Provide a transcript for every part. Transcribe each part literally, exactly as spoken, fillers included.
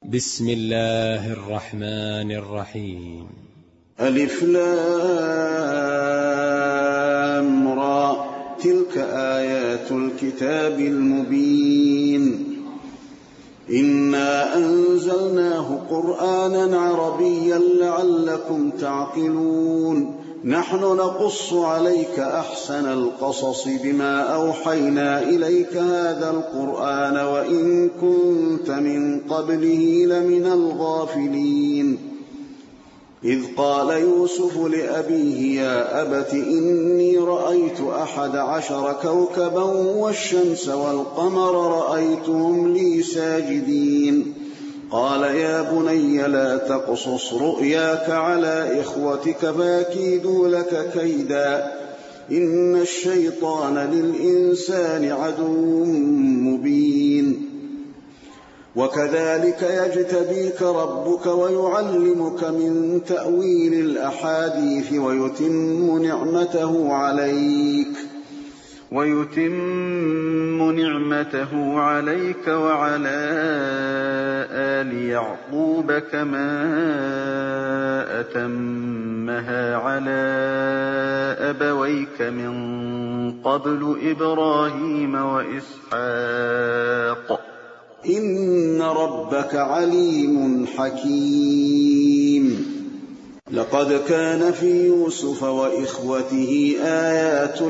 بسم الله الرحمن الرحيم. ألف لام را، تلك آيات الكتاب المبين. إنا أنزلناه قرآنا عربيا لعلكم تعقلون. نحن نقص عليك أحسن القصص بما أوحينا إليك هذا القرآن وإن كنت من قبله لمن الغافلين. إذ قال يوسف لأبيه يا أبت إني رأيت أحد عشر كوكبا والشمس والقمر رأيتهم لي ساجدين. قال يا بني لا تقصص رؤياك على إخوتك فيكيدوا لك كيدا إن الشيطان للإنسان عدو مبين. وكذلك يجتبيك ربك ويعلمك من تأويل الأحاديث ويتم نعمته عليك ويتم نعمته عليك وعلى آل يعقوب كما أتمها على أبويك من قبل إبراهيم وإسحاق إن ربك عليم حكيم. لقد كان في يوسف وإخوته آيات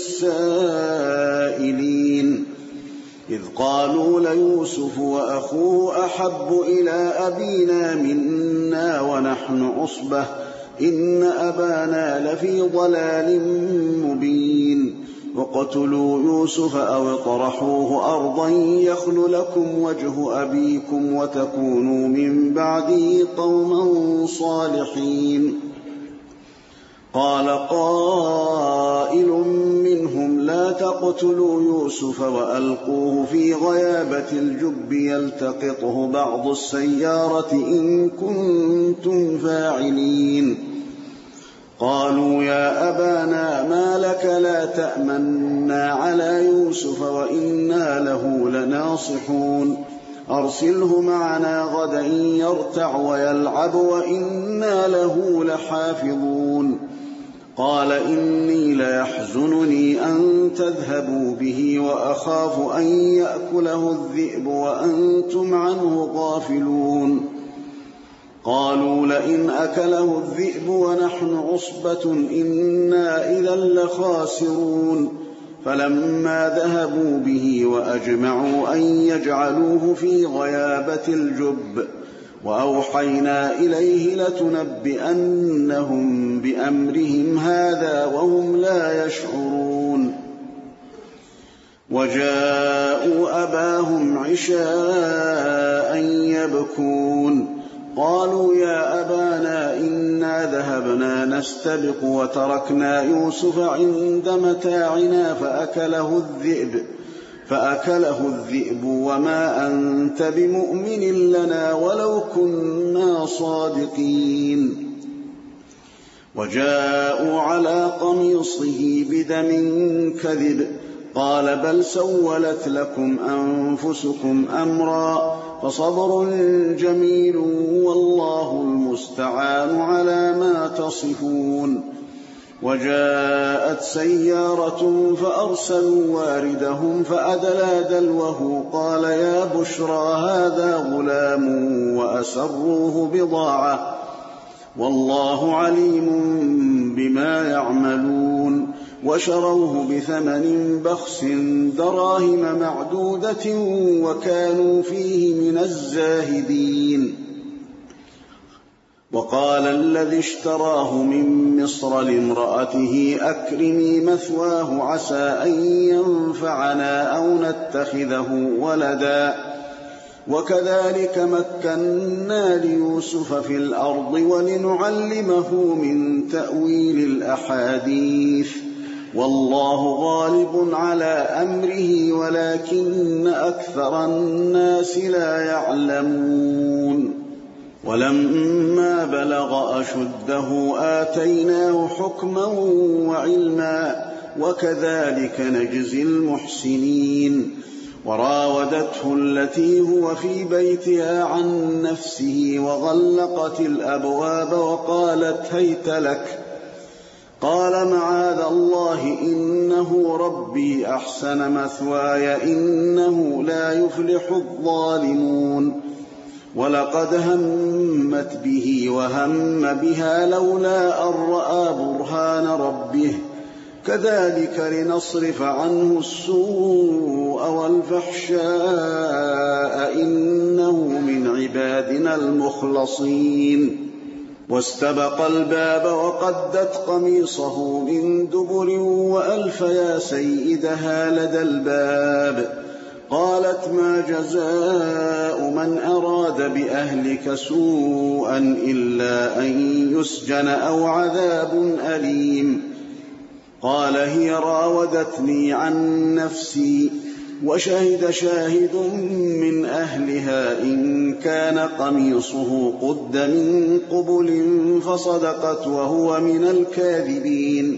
للسائلين إذ قالوا ليوسف وأخوه أحب إلى أبينا منا ونحن عصبة إن أبانا لفي ضلال مبين. وقتلوا يوسف أو اطرحوه أرضا يخل لكم وجه أبيكم وتكونوا من بعده قوما صالحين. قال قائل منهم لا تقتلوا يوسف وألقوه في غيابة الجب يلتقطه بعض السيارة إن كنتم فاعلين. قالوا يا أبانا ما لك لا تأمنا على يوسف وإنا له لناصحون. أرسله معنا غدا يرتع ويلعب وإنا له لحافظون. قال إني ليحزنني أن تذهبوا به وأخاف أن يأكله الذئب وأنتم عنه غافلون. قالوا لئن أكله الذئب ونحن عصبة إنا إذا لخاسرون. فلما ذهبوا به وأجمعوا أن يجعلوه في غيابة الجب وأوحينا إليه لتنبئنهم بأمرهم هذا وهم لا يشعرون. وجاءوا أباهم عشاء يبكون. قالوا يا أبانا إنا ذهبنا نستبق وتركنا يوسف عند متاعنا فأكله الذئب فأكله الذئب وما أنت بمؤمن لنا ولو كنا صادقين. وجاءوا على قميصه بدم كذب قال بل سولت لكم أنفسكم أمرا فصبر جميل والله المستعان على ما تصفون. وجاءت سيارة فأرسلوا واردهم فأدلى دلوه قال يا بشرى هذا غلام وأسروه بضاعة والله عليم بما يعملون. وشروه بثمن بخس دراهم معدودة وكانوا فيه من الزاهدين. وقال الذي اشتراه من مصر لامرأته أكرمي مثواه عسى أن ينفعنا أو نتخذه ولدا. وكذلك مكنا ليوسف في الأرض ولنعلمه من تأويل الأحاديث والله غالب على أمره ولكن أكثر الناس لا يعلمون. ولما بلغ أشده آتيناه حكما وعلما وكذلك نجزي المحسنين. وراودته التي هو في بيتها عن نفسه وغلقت الأبواب وقالت هيت لك. قال معاذ الله إنه ربي أحسن مثواي إنه لا يفلح الظالمون. ولقد همت به وهم بها لولا أن رأى برهان ربه كذلك لنصرف عنه السوء والفحشاء إنه من عبادنا المخلصين. واستبق الباب وقدت قميصه من دبر وألف يا سيدها لدى الباب. قالت ما جزاء من أراد بأهلك سوءا إلا أن يسجن أو عذاب أليم. قال هي راودتني عن نفسي وشهد شاهد من أهلها إن كان قميصه قد من قبل فصدقت وهو من الكاذبين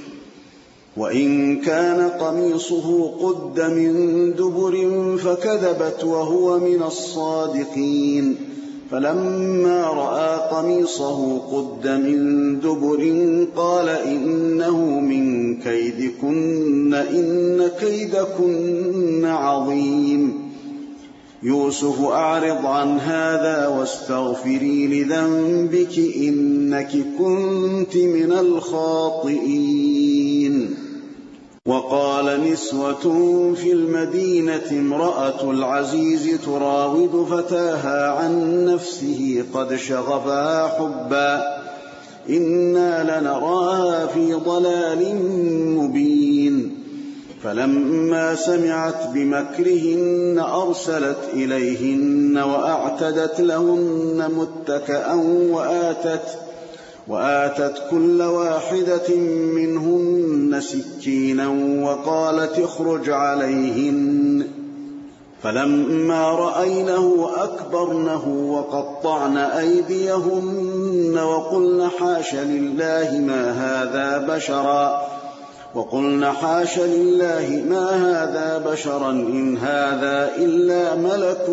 وإن كان قميصه قد من دبر فكذبت وهو من الصادقين. فلما رأى قميصه قد من دبر قال إنه من كيدكن إن كيدكن عظيم. يوسف أعرض عن هذا واستغفري لذنبك إنك كنت من الخاطئين. وقال نسوة في المدينة امرأة العزيز تراود فتاها عن نفسه قد شغفها حبا إنا لنراها في ضلال مبين. فلما سمعت بمكرهن أرسلت إليهن وأعتدت لهن متكأ وآتت وآتت كل واحدة منهن سكينا وقالت اخرج عليهن. فلما رأينه أكبرنه وقطعن أيديهن وقلن حاش لله ما هذا بشرا وقلن حاش لله ما هذا بشرا إن هذا إلا ملك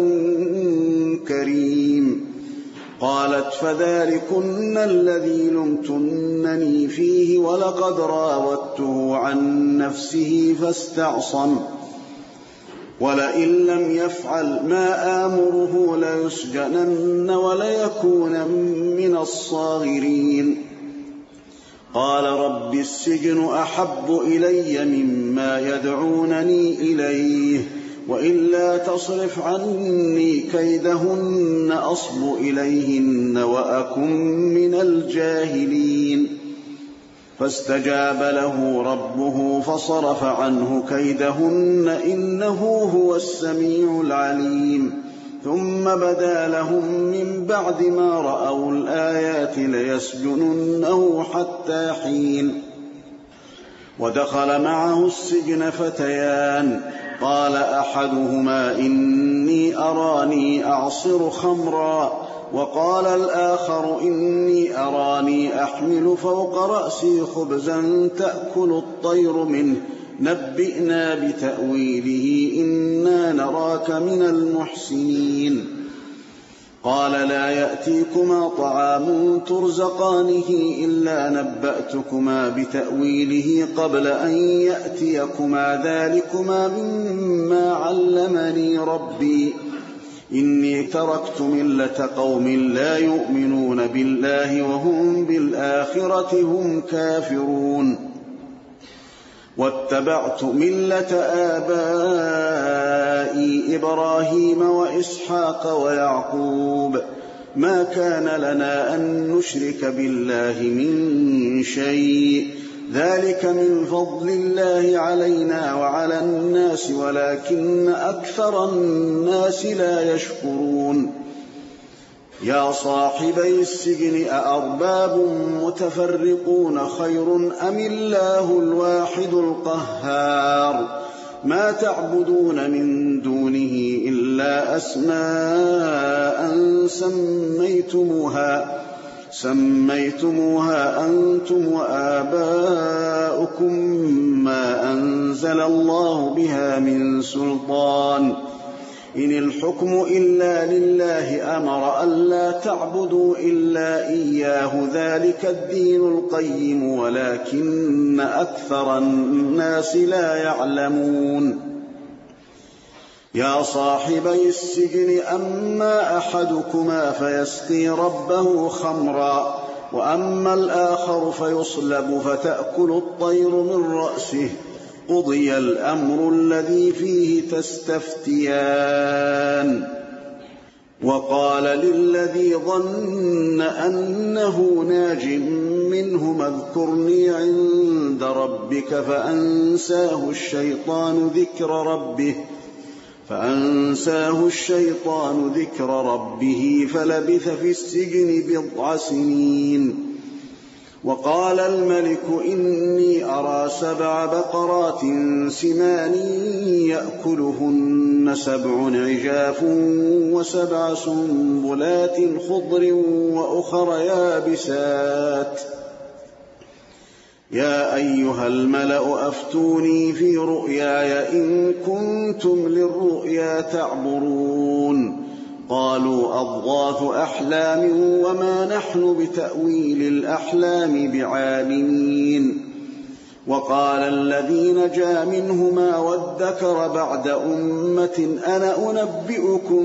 كريم. قالت فذلكن الذي لمتنني فيه ولقد راودته عن نفسه فاستعصم ولئن لم يفعل ما آمره ليسجنن وليكون من الصاغرين. قال رب السجن أحب إلي مما يدعونني إليه وإلا تصرف عني كيدهن أصب إليهن وأكن من الجاهلين. فاستجاب له ربه فصرف عنه كيدهن إنه هو السميع العليم. ثم بدا لهم من بعد ما رأوا الآيات ليسجننه حتى حين. ودخل معه السجن فتيان قال أحدهما إني أراني أعصر خمرا وقال الآخر إني أراني أحمل فوق رأسي خبزا تأكل الطير منه نبئنا بتأويله إنا نراك من المحسنين. قال لا يأتيكما طعام ترزقانه إلا نبأتكما بتأويله قبل أن يأتيكما ذلكما مما علمني ربي إني تركت ملة قوم لا يؤمنون بالله وهم بالآخرة هم كافرون واتبعت ملة آبائي إبراهيم وإسحاق ويعقوب ما كان لنا أن نشرك بالله من شيء ذلك من فضل الله علينا وعلى الناس ولكن أكثر الناس لا يشكرون. يا صاحبي السجن أأرباب متفرقون خير أم الله الواحد القهار ما تعبدون من دونه إلا أسماء سميتموها سميتموها أنتم وآباؤكم ما أنزل الله بها من سلطان إن الحكم إلا لله أمر ألا تعبدوا إلا إياه ذلك الدين القيم ولكن أكثر الناس لا يعلمون يا صاحبي السجن أما أحدكما فيسقي ربه خمرا وأما الآخر فيصلب فتأكل الطير من رأسه قضي الأمر الذي فيه تستفتيان وقال للذي ظن أنه ناج منهما اذكرني عند ربك فأنساه الشيطان ذكر ربه فأنساه الشيطان ذكر ربه فلبث في السجن بضع سنين وقال الملك إني أرى سبع بقرات سمان يأكلهن سبع عجاف وسبع سنبلات خضر وأخر يابسات يا أيها الملأ أفتوني في رؤياي إن كنتم للرؤيا تعبرون قالوا أضغاث أحلام وما نحن بتأويل الأحلام بعالمين وقال الذي نجا منهما وادكر بعد أمة أنا أنبئكم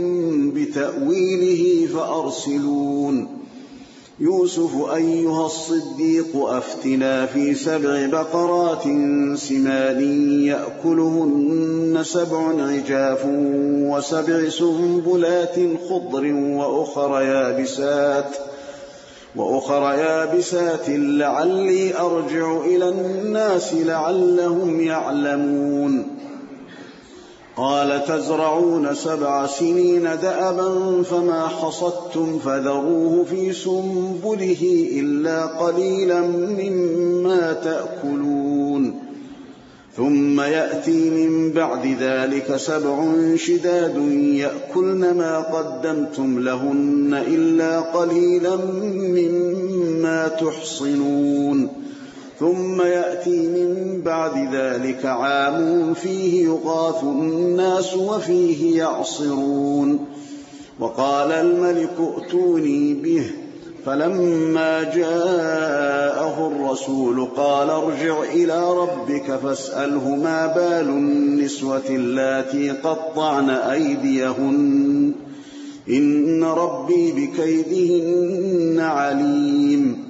بتأويله فأرسلون يوسف أيها الصديق أفتنا في سبع بقرات سمان يأكلهن سبع عجاف وسبع سنبلات خضر وأخر يابسات وأخر يابسات لعلي أرجع إلى الناس لعلهم يعلمون قال تزرعون سبع سنين دأبا فما حصدتم فذروه في سنبله إلا قليلا مما تأكلون ثم يأتي من بعد ذلك سبع شداد يأكلن ما قدمتم لهن إلا قليلا مما تحصنون ثم يأتي من بعد ذلك عام فيه يغاث الناس وفيه يعصرون وقال الملك ائتوني به فلما جاءه الرسول قال ارجع إلى ربك فاسأله ما بال النسوة اللاتي قطعن أيديهن إن ربي بكيدهن عليم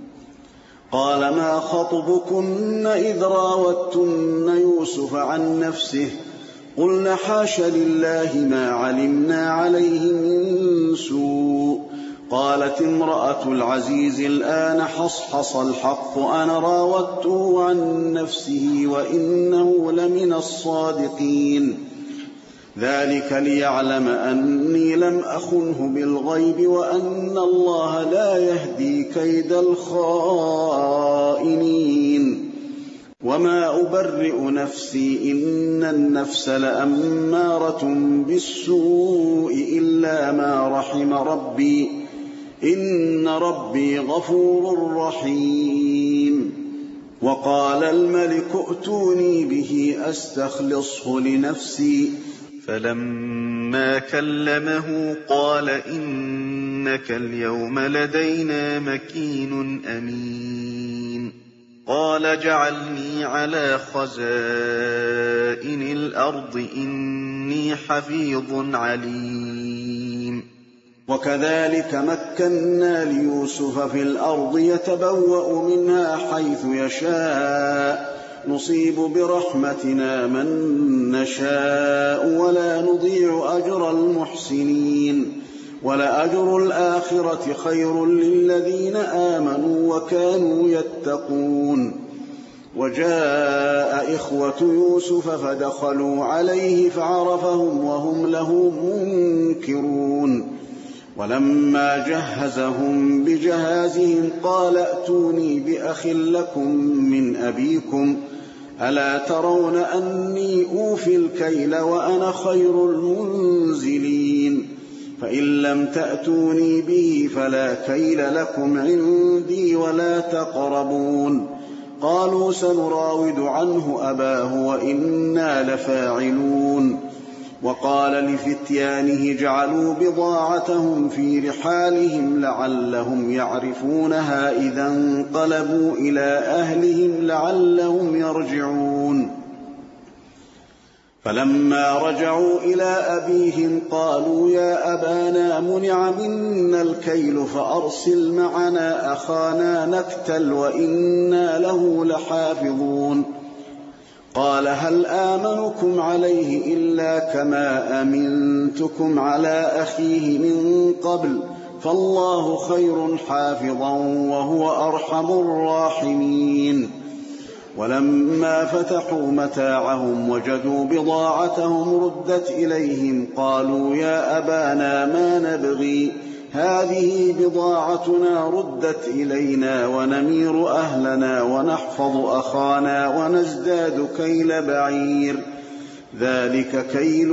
قال ما خطبكن إذ راوتن يوسف عن نفسه قلن حاش لله ما علمنا عليه من سوء قالت امرأة العزيز الآن حصحص الحق أنا راودته عن نفسه وإنه لمن الصادقين ذلك ليعلم أني لم أخنه بالغيب وأن الله لا يهدي كيد الخائنين وما أبرئ نفسي إن النفس لأمارة بالسوء إلا ما رحم ربي إن ربي غفور رحيم وقال الملك ائتوني به أستخلصه لنفسي فلما كلمه قال إنك اليوم لدينا مكين أمين قال جعلني على خزائن الأرض إني حفيظ عليم وكذلك مكنا ليوسف في الأرض يتبوأ منها حيث يشاء نصيب برحمتنا من نشاء ولا نضيع أجر المحسنين ولأجر الآخرة خير للذين آمنوا وكانوا يتقون وجاء إخوة يوسف فدخلوا عليه فعرفهم وهم له منكرون ولما جهزهم بجهازهم قال ائتوني بأخ لكم من أبيكم ألا ترون أني أوفي الكيل وأنا خير المنزلين فإن لم تأتوني به فلا كيل لكم عندي ولا تقربون. قالوا سنراود عنه أباه وإنا لفاعلون. وقال لفتيانه اجعلوا بضاعتهم في رحالهم لعلهم يعرفونها إذا انقلبوا إلى أهلهم لعلهم يرجعون. فلما رجعوا إلى أبيهم قالوا يا أبانا منع منا الكيل فأرسل معنا أخانا نكتل وإنا له لحافظون. قال هل آمنكم عليه إلا كما أمنتكم على أخيه من قبل فالله خير حافظا وهو أرحم الراحمين. ولما فتحوا متاعهم وجدوا بضاعتهم ردت إليهم قالوا يا أبانا ما نبغي هذه بضاعتنا ردت إلينا ونمير أهلنا ونحفظ أخانا ونزداد كيل بعير ذلك كيل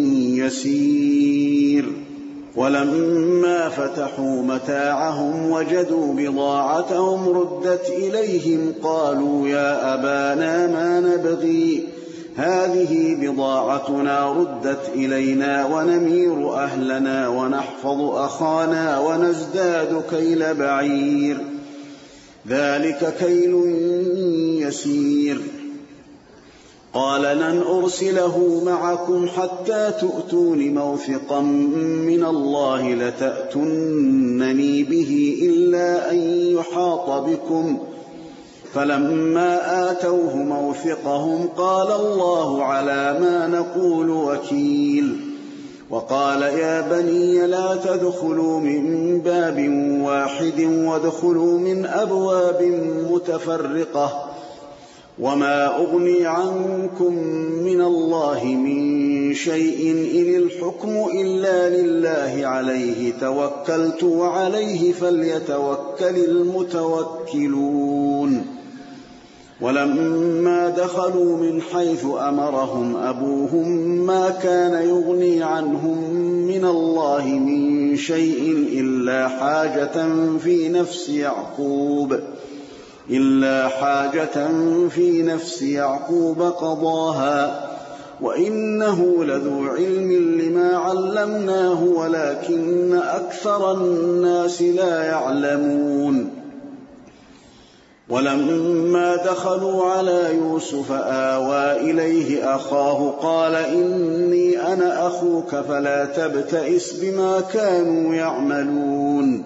يسير. ولما فتحوا متاعهم وجدوا بضاعتهم ردت إليهم قالوا يا أبانا ما نبغي هذه بضاعتنا ردت إلينا ونمير أهلنا ونحفظ أخانا ونزداد كيل بعير ذلك كيل يسير. قال لن أرسله معكم حتى تؤتون موثقا من الله لتأتونني به إلا أن يحاط بكم. فلما آتوه موثقهم قال الله على ما نقول وكيل. وقال يا بني لا تدخلوا من باب واحد وادخلوا من أبواب متفرقة وما أغني عنكم من الله من شيء إن الحكم إلا لله عليه توكلت وعليه فليتوكل المتوكلون. ولما دخلوا من حيث أمرهم أبوهم ما كان يغني عنهم من الله من شيء إلا حاجة في نفس يعقوب إلا حاجة في نفس يعقوب قضاها وإنه لذو علم لما علمناه ولكن أكثر الناس لا يعلمون. ولما دخلوا على يوسف آوى إليه أخاه قال إني أنا أخوك فلا تبتئس بما كانوا يعملون.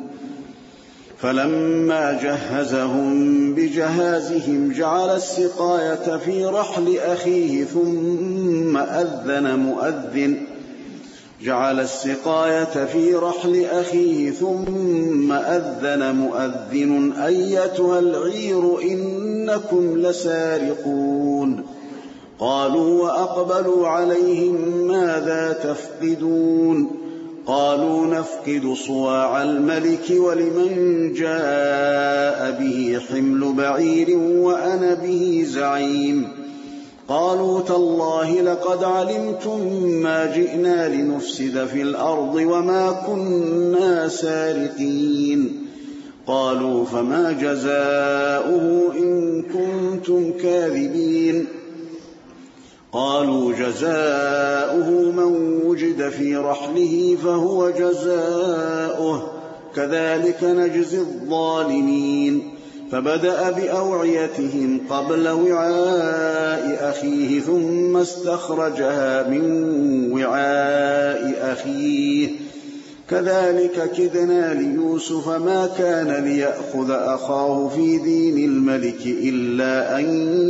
فلما جهزهم بجهازهم جعل السقاية في رحل أخيه ثم أذن مؤذن جعل السقاية في رحل أخيه ثم أذن مؤذن أيتها العير إنكم لسارقون. قالوا وأقبلوا عليهم ماذا تفقدون؟ قالوا نفقد صواع الملك ولمن جاء به حمل بعير وأنا به زعيم. قالوا تالله لقد علمتم ما جئنا لنفسد في الأرض وما كنا سارقين. قالوا فما جزاؤه إن كنتم كاذبين؟ قالوا جزاؤه من وجد في رحله فهو جزاؤه كذلك نجزي الظالمين. فبدأ بأوعيتهم قبل وعاء أخيه ثم استخرجها من وعاء أخيه كذلك كدنا ليوسف ما كان ليأخذ أخاه في دين الملك إلا أن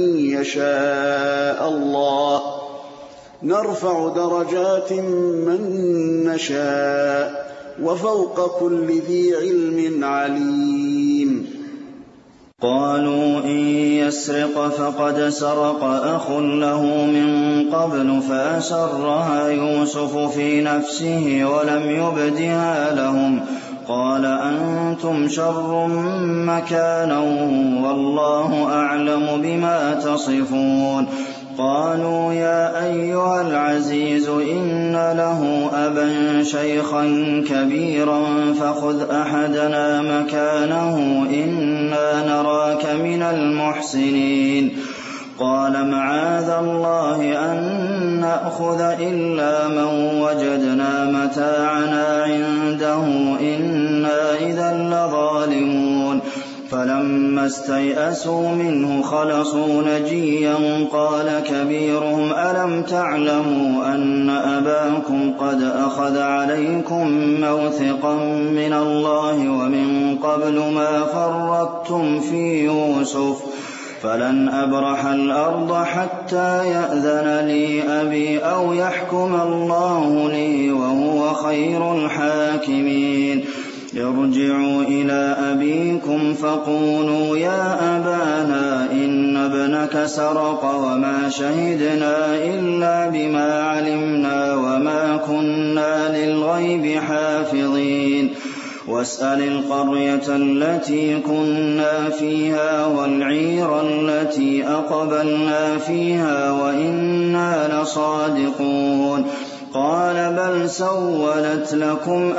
يشاء الله نرفع درجات من نشاء وفوق كل ذي علم عليم. قالوا إن يسرق فقد سرق أخ له من قبل فأسرها يوسف في نفسه ولم يبدها لهم. قال أنتم شر مكانا والله أعلم بما تصفون. قالوا يا أيها العزيز إن له أبا شيخا كبيرا فخذ أحدنا مكانه إنا نراك من المحسنين قال معاذ الله أن نأخذ إلا من وجدنا متاعنا عنده إنا إذا لظالمون فلما استيئسوا منه خلصوا نجيا قال كبيرهم ألم تعلموا أن أباكم قد أخذ عليكم موثقا من الله ومن قبل ما فرطتم في يوسف فلن أبرح الأرض حتى يأذن لي أبي أو يحكم الله لي وهو خير الحاكمين ارجعوا إلى أبيكم فقولوا يا أبانا إن ابنك سرق وما شهدنا إلا بما علمنا وما كنا للغيب حافظين واسأل القرية التي كنا فيها والعير التي أقبلنا فيها وإنا لصادقون قال بل سولت لكم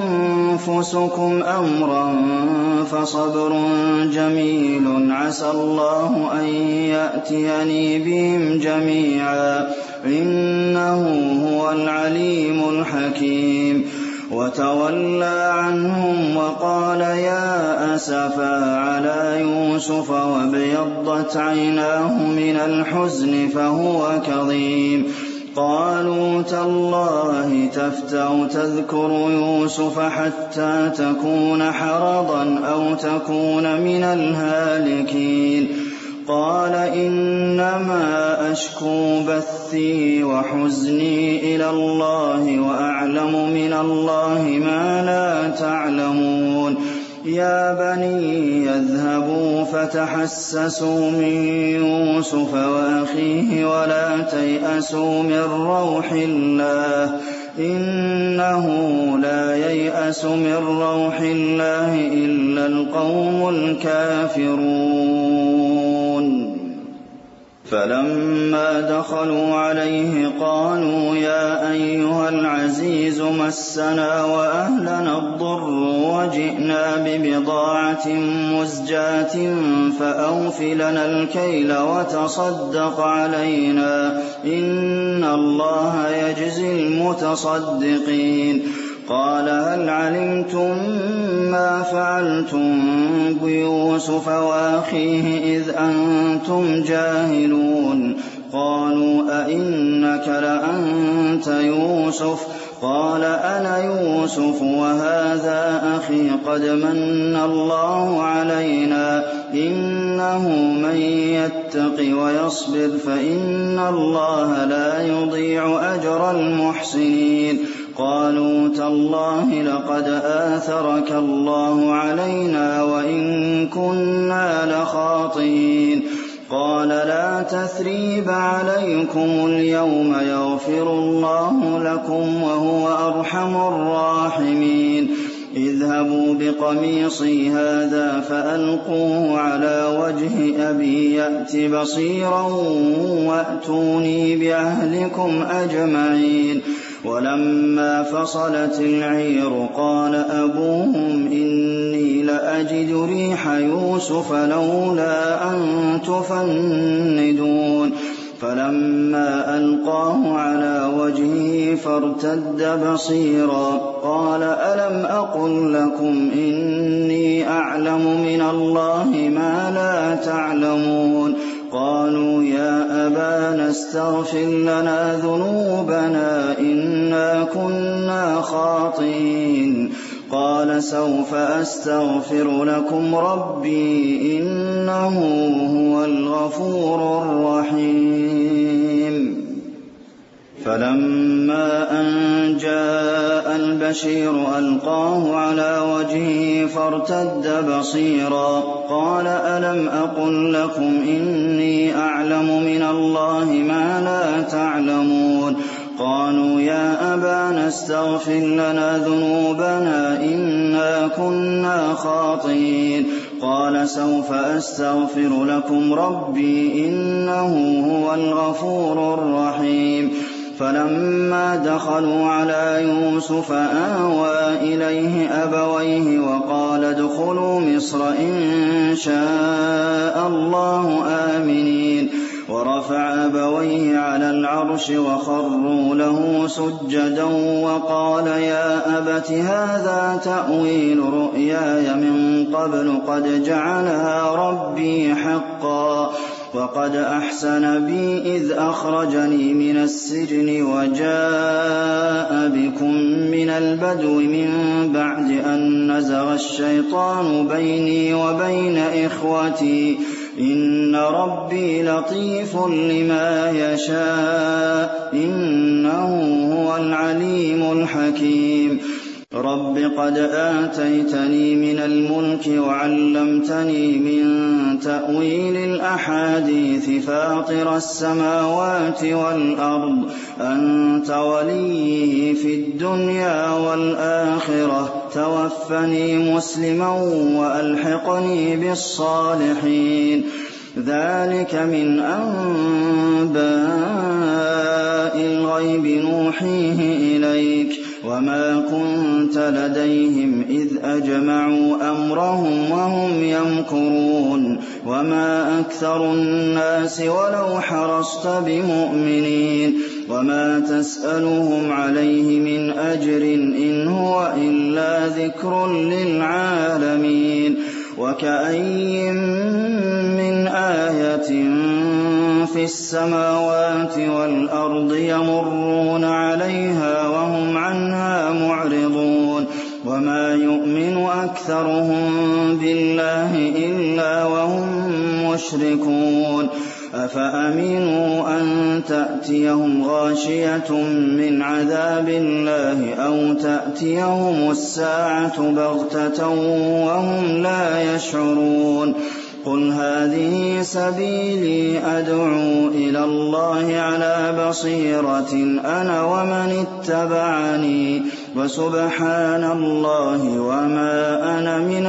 أنفسكم أمرا فصبر جميل عسى الله أن يأتيني بهم جميعا إنه هو العليم الحكيم وتولى عنهم وقال يا أسفا على يوسف وابيضت عيناه من الحزن فهو كظيم قالوا تالله تفتأ تذكر يوسف حتى تكون حرضا أو تكون من الهالكين قال إنما أشكو بثي وحزني إلى الله وأعلم من الله ما لا تعلمون يا بني يذهبوا فتحسسوا من يوسف وأخيه ولا تيأسوا من روح الله إنه لا ييأس من روح الله إلا القوم الكافرون فلما دخلوا عليه قالوا يا أيها العزيز مسنا وأهلنا الضر وجئنا ببضاعة مزجاة فأوف لنا الكيل وتصدق علينا إن الله يجزي المتصدقين قال هل علمتم ما فعلتم بيوسف وأخيه إذ أنتم جاهلون قالوا أئنك لأنت يوسف قال أنا يوسف وهذا أخي قد من الله علينا إنه من يتق ويصبر فإن الله لا يضيع أجر المحسنين قالوا تالله لقد آثرك الله علينا وإن كنا لخاطئين قال لا تثريب عليكم اليوم يغفر الله لكم وهو أرحم الراحمين اذهبوا بقميصي هذا فألقوه على وجه أبي يأت بصيرا وأتوني بأهلكم أجمعين ولما فصلت العير قال أبوهم إني لأجد ريح يوسف لولا أن تفندون فلما ألقاه على وجهه فارتد بصيرا قال ألم أقل لكم إني أعلم من الله ما لا تعلمون قالوا يا أبانا استغفر لنا ذنوبنا إنا كنا خاطئين قال سوف أستغفر لكم ربي إنه هو الغفور الرحيم فلما أن جاء البشير ألقاه على وجهه فارتد بصيرا قال ألم أقل لكم إني أعلم من الله ما لا تعلمون قالوا يا أبانا استغفر لنا ذنوبنا إنا كنا خاطئين قال سوف أستغفر لكم ربي إنه هو الغفور الرحيم فلما دخلوا على يوسف آوى إليه أبويه وقال ادخلوا مصر إن شاء الله آمنين ورفع أبويه على العرش وخروا له سجدا وقال يا أبت هذا تأويل رؤياي من قبل قد جعلها ربي حقا وقد أحسن بي إذ أخرجني من السجن وجاء بكم من البدو من بعد أن نزغ الشيطان بيني وبين إخوتي إن ربي لطيف لما يشاء إنه هو العليم الحكيم رب قد آتيتني من الملك وعلمتني من تأويل الأحاديث فاطر السماوات والأرض أنت ولي في الدنيا والآخرة توفني مسلما وألحقني بالصالحين ذلك من أنباء الغيب نوحيه إليك وما كنت لديهم إذ أجمعوا أمرهم وهم يمكرون وما أكثر الناس ولو حرصت بمؤمنين وما تسألهم عليه من أجر إن هو إلا ذكر للعالمين وكأين من آية في السماوات والأرض يمرون عليها وهم عنها معرضون وما يؤمن أكثرهم بالله إلا وهم مشركون أفأمنوا أن تأتيهم غاشية من عذاب الله أو تأتيهم الساعة بغتة وهم لا يشعرون قل هذه سبيلي أدعو إلى الله على بصيرة أنا ومن اتبعني وسبحان الله وما أنا من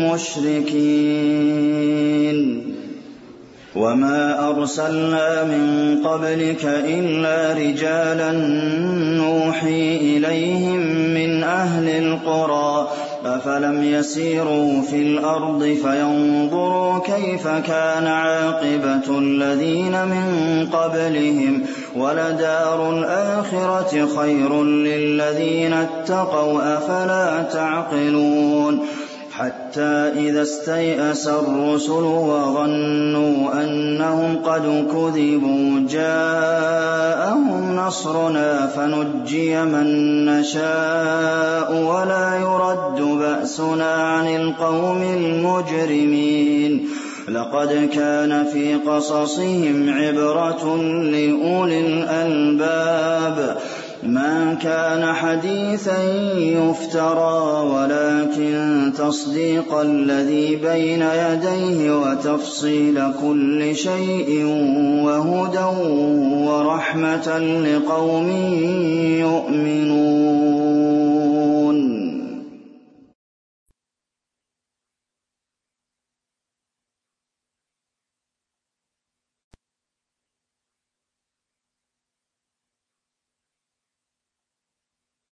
المشركين وما أرسلنا من قبلك إلا رجالا نوحي إليهم من أهل القرى أفلم يسيروا في الأرض فينظروا كيف كان عاقبة الذين من قبلهم ولدار الآخرة خير للذين اتقوا أفلا تعقلون حتى إذا استيأس الرسل وظنوا أنهم قد كذبوا جاءهم نصرنا فنجي من نشاء ولا يرد بأسنا عن القوم المجرمين لقد كان في قصصهم عبرة لأولي الألباب ما كان حديثا يفترى ولكن تصديق الذي بين يديه وتفصيل كل شيء وهدى ورحمة لقوم يؤمنون